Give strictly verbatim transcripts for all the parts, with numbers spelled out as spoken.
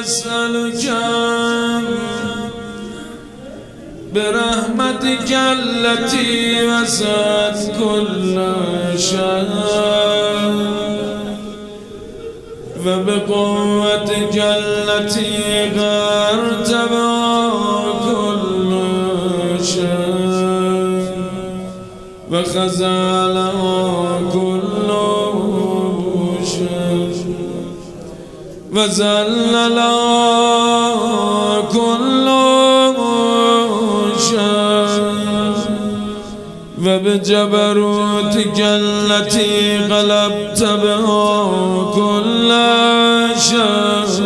أسألك برحمتك التي وسعت كل شيء وبقوتك التي غيرت كل شيء وخزل كل شيء وزلل كل وبجبروتك التي غلبت بها كل شيء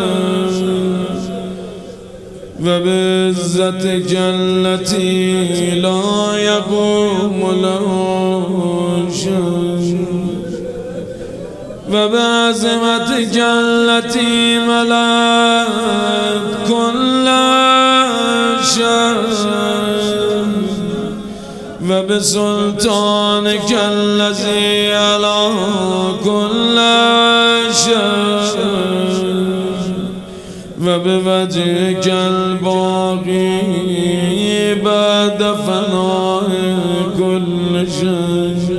وبعزتك التي لا يقوم له شيء وبعظمتك التي ملأت كل شيء وبسلطانك الذي على كل شيء وبوجهك الباقي بعد فناء كل شيء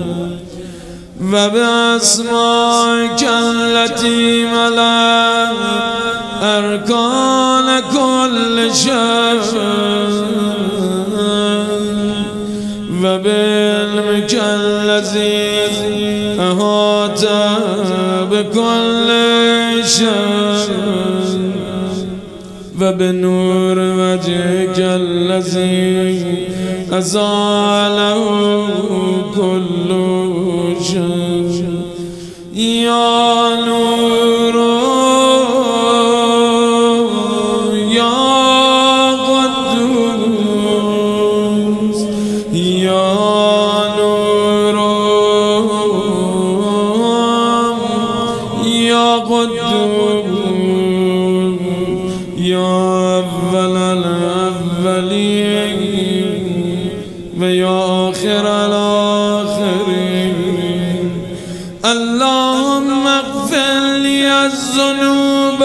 وبأسمائك التي ملأت أركان كل شيء وبعلمك الذي أحاط بكل شيء وبنور وجهك الذي أزاله كل شيء يا نور يا أول الأولين ويا آخر الآخرين اللهم اغفر لي الذنوب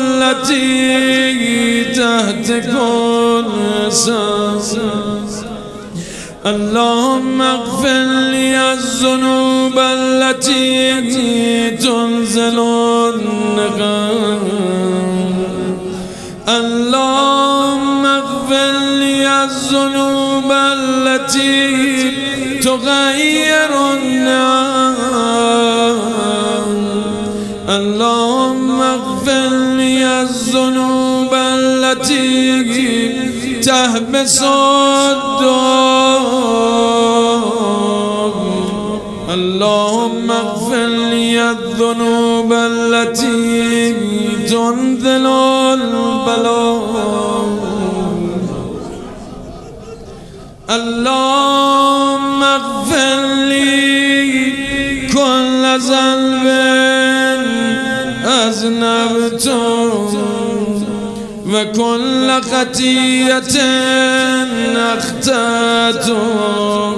التي تحت كل سماء اللهم اغفر لي الذنوب التي تنزل النقم اللهم اغفر لي الذنوب التي تغير النعم اللهم اغفر لي الذنوب التي تحبس الدم اللهم اغفر لي الذنوب التي تنزل البلاء اللهم اغفر لي كل ذنب أذنبته وكل خطيئة أخطأته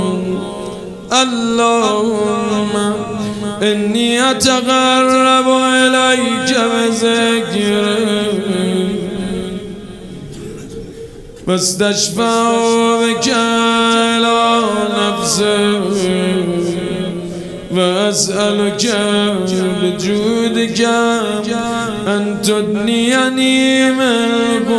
اللهم إني أتقرب إليك بذكرك واستشفع بك إلى نفسك وأسألك بجودك أن تدنيني من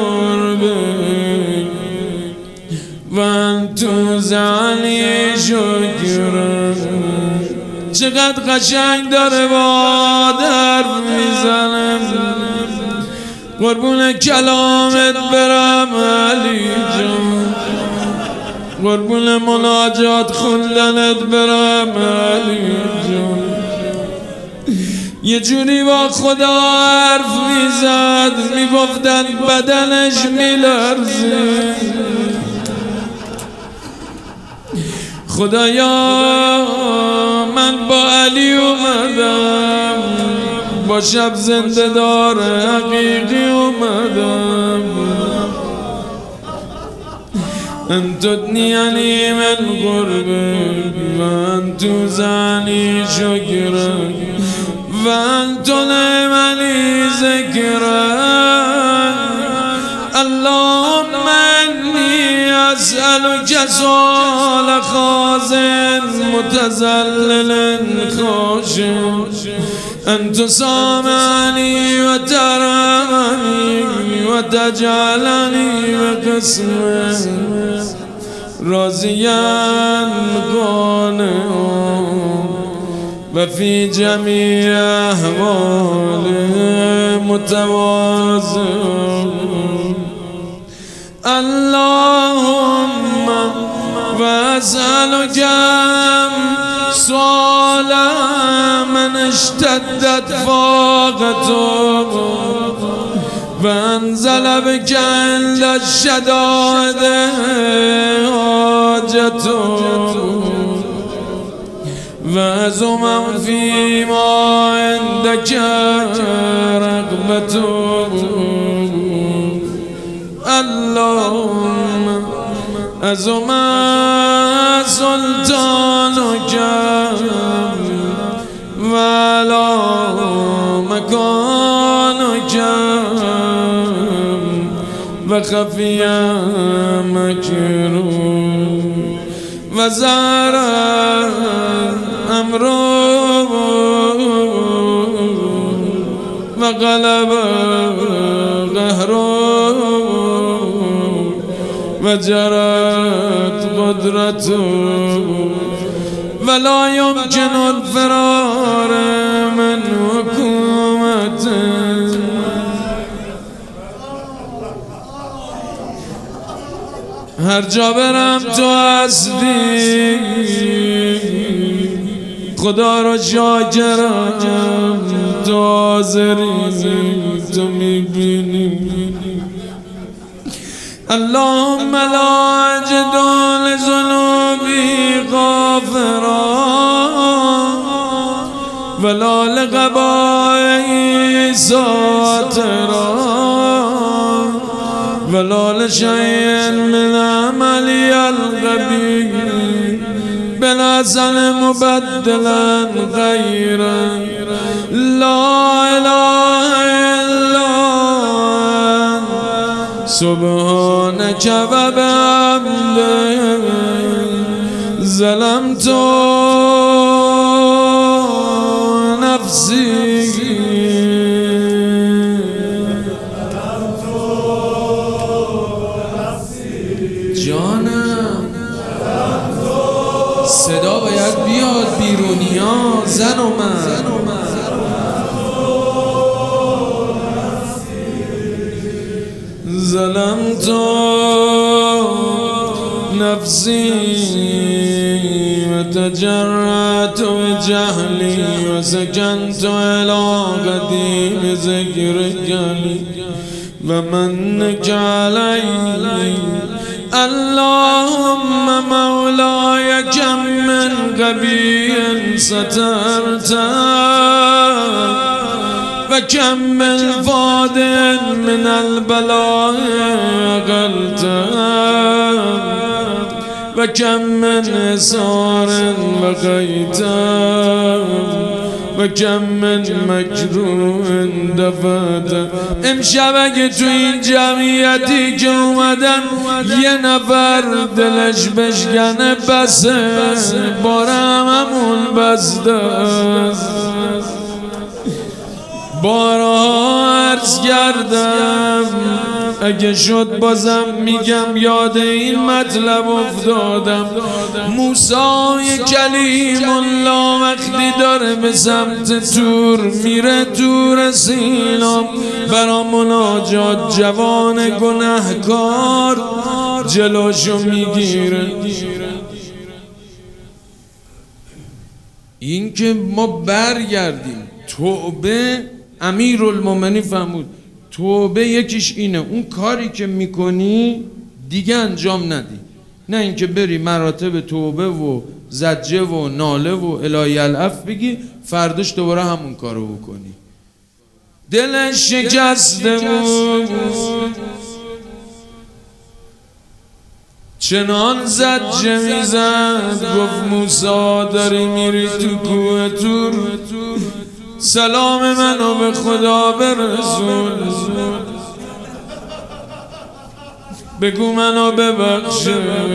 قربك وأن توزعني شکرك چقدر قشنگ داره با حرف میزنم قربون کلامت برم علی جان قربون مناجات خوندنت برم علی جان یه جوری با خدا حرف میزد میگفتن بدنش میلرزه خدایا من با علی اومدم با شب زنده دار حقیقی اومدم أن تدنيني من قربك وأن توزعني شكرك وأن تلهمني ذكرك اللهم انی اسألک سؤال خازن متذلل خاشع ان تسامحنی و ترحمنی و تجعلنی بقسمت راضیا قانعا و فی جمیع احوال متواضعا. اللهم و اسألک سؤال من اشتدت فاقته و انزل بک عند الشدائد حاجته و عظم فیما عندک رغبته. اللهم عظم سلطانک و علی مکانک و خفی مکروه و ظهر امره و غلب قهره و جرت قدرته ولا يمكن الفرار من حكومته. هر جا برم تو هستی، خدا را شاکرم، تو حاضری، تو میبینی. اللهم لا اجد لذنوبی غافرا ولا لقبائي ساترا ولا لشيء من عملي القبيح بالحسن مبدلا غيرا. لا اله الا انت سبحانك وبحمدك ظلمت نفسی. جانم صدا باید بیاد بیرونیا، زن و من. ظلمت نفسی و تجرعت جهلی و سکنت الى قدیم ذکرک و منک علی. اللهم مولاي كم من قبيح سترت وكم من فاد من البلاء أقلت وكم من إسار وقيت وكم من مکروه دفعت. امشب اگه تو این جمعیتی که اومدن یه نفر دلش بشکنه بسه، بارم همون بسته. بارها عرض کردم اگه شد بازم میگم یاد این مطلب افتادم. موسی کلیم الله وقتی داره به سمت تور میره، تور سینا برا مناجات، جوان گناهکار جلوشو میگیره. این که ما برگردیم توبه، امیرالمومنین فرمود توبه یکیش اینه، اون کاری که میکنی دیگه انجام ندی، نه اینکه بری مراتب توبه و زجه و ناله و الهی العفو بگی فرداش دوباره همون کارو بکنی. دلش شکسته بود، چنان زجه میزد، گفت موسی داری میری تو کوه تور، سلام منو به خدا برسون. بگو منو ببخش،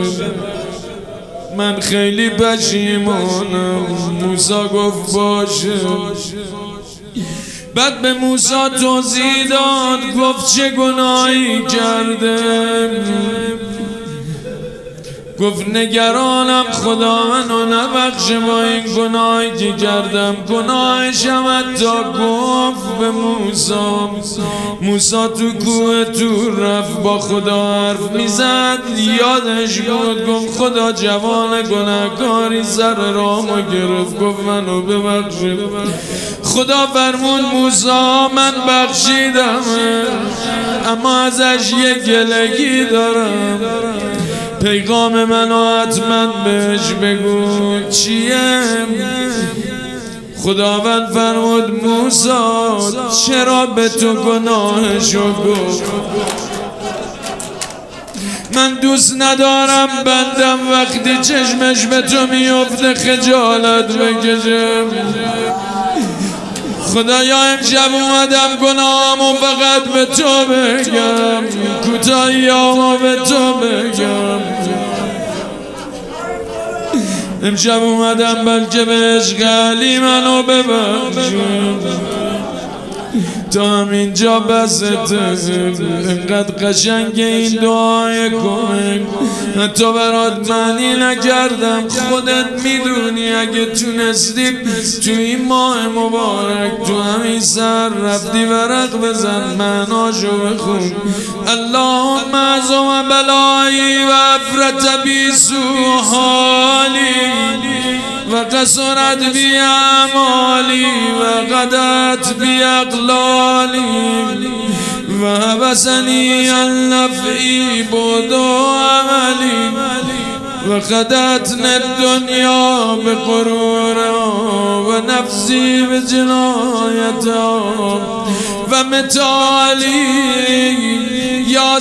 من خیلی پشیمانم. موسی گفت باشه. بعد به موسی توضیح داد، گفت چه گناهی کرده؟ گفت نگرانم خدا منو نبخشه با این گناهی که کردم. گناهشم حتی گفت به موسی. موسی تو کوه تور رفت با خدا حرف میزد، یادش بود گفت خدا جوان گناهکاری سر رامو گرفت، گفت منو ببخشه. خدا فرمود موسی من بخشیدم، اما ازش یه گلگی دارم، پیغام منو حتما بهش بگو چیه؟ خداوند فرمود موسی چرا به تو گناهشو گفت؟ من دوست ندارم بندم وقتی چشمش به تو میفته خجالت بکشم. خدایا امشب اومدم گناهامو فقط به تو بگم، کوتاهیامو به تو بگم. امشب اومدم بلکه به عشق علی منو ببخشیم. تا همینجا بسته، اینقدر قشنگ این دعای کمک، حتی برات معنی نکردم. خودت میدونی اگه تونستی تو این ماه مبارک تو همین سر رفتی ورق بزن، معناشو بخون. اللهم اعظم بلایی و افرت بی سوء حالی و قصرت بی اعمالی و قدت بی اقلالی و حبسنی عن نفعی بود عملی و خدتنی الدنیا بغرورها و نفسی بجنایتها و متالی یا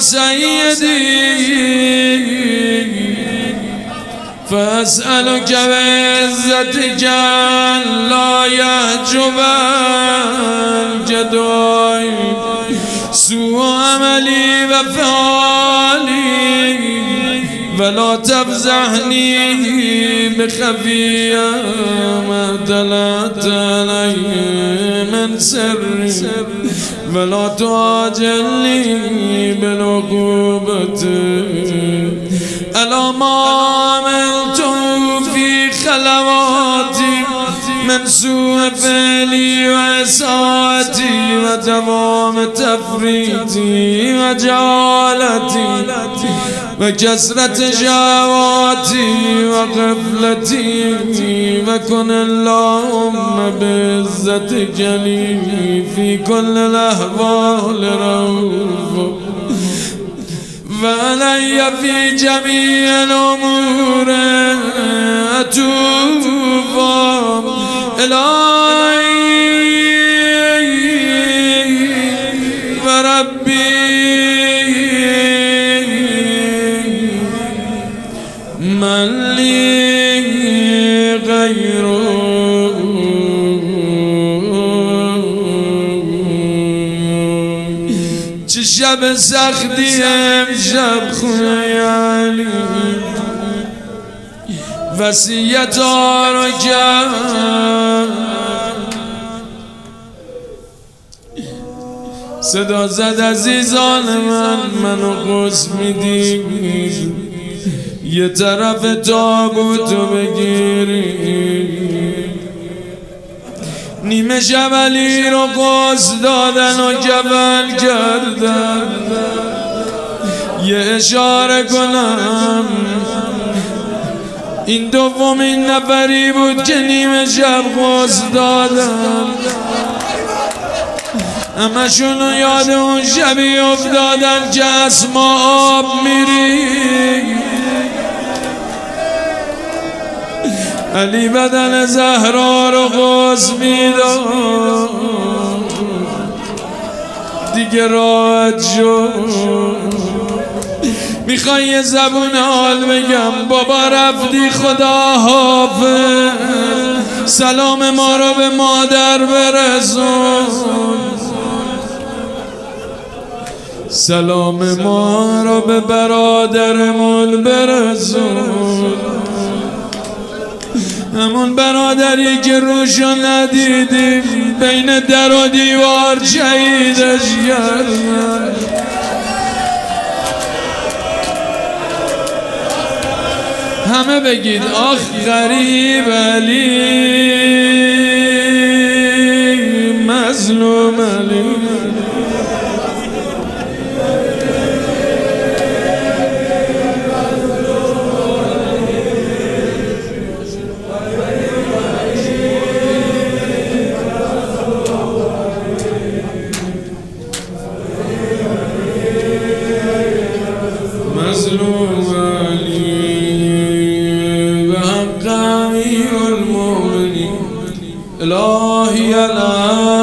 سیدی فاسألك بعزتك لا يحجب الجدوى سوء عملي وفعالي ولا تفزعني بخفي ما دلت علي من سري ولا تعاجلني بالعقوبة على ما عملت في خلواتي من سوء فعلي وإساءتي ودوام تفريطي وجهالتي وكثرة شهواتي وغفلتي وكن اللهم بعزتك لي في كل الأحوال رؤوف وعلي في جميع الأمور أتوب إلهي وربي من لي غيره چه شب سختی امشب خونه علی وصیت ها رو کرد، صدا زد عزیزان من منو قص میدی، یه طرف تابوتو بگیری. نیمه شب علی رو قص دادن و جبل کردن، یه اشاره کنم این دومین نفری بود که نیمه شب قص دادن. همشونو یاد اون شبی افتادن که اسما آب میری. علی بدن زهرا رو قص میداد، دیگه راحت شد. میخوای یه زبون حال بگم؟ بابا رفتی خدا حافظ، سلام ما رو به مادر برسون. سلام ما را به برادرمون برسون، همون برادری که روشو ندیدیم بین در و دیوار شهیدش کردن. همه بگید آخ غریب علی، مظلوم علی. مظلوم علی به حق امیر المؤمنین الهی الان